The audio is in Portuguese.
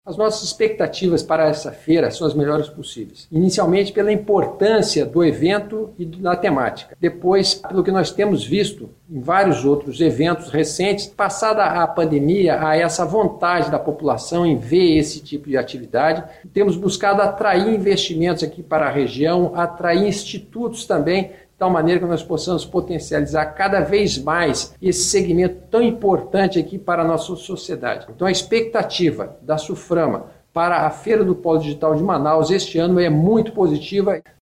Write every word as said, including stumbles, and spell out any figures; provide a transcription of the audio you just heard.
As nossas expectativas para essa feira são as melhores possíveis. Inicialmente pela importância do evento e da temática. Depois, pelo que nós temos visto em vários outros eventos recentes, passada a pandemia, há essa vontade da população em ver esse tipo de atividade. Temos buscado atrair investimentos aqui para a região, atrair institutos também, de tal maneira que nós possamos potencializar cada vez mais esse segmento tão importante aqui para a nossa sociedade. Então a expectativa da SUFRAMA para a Feira do Polo Digital de Manaus este ano é muito positiva.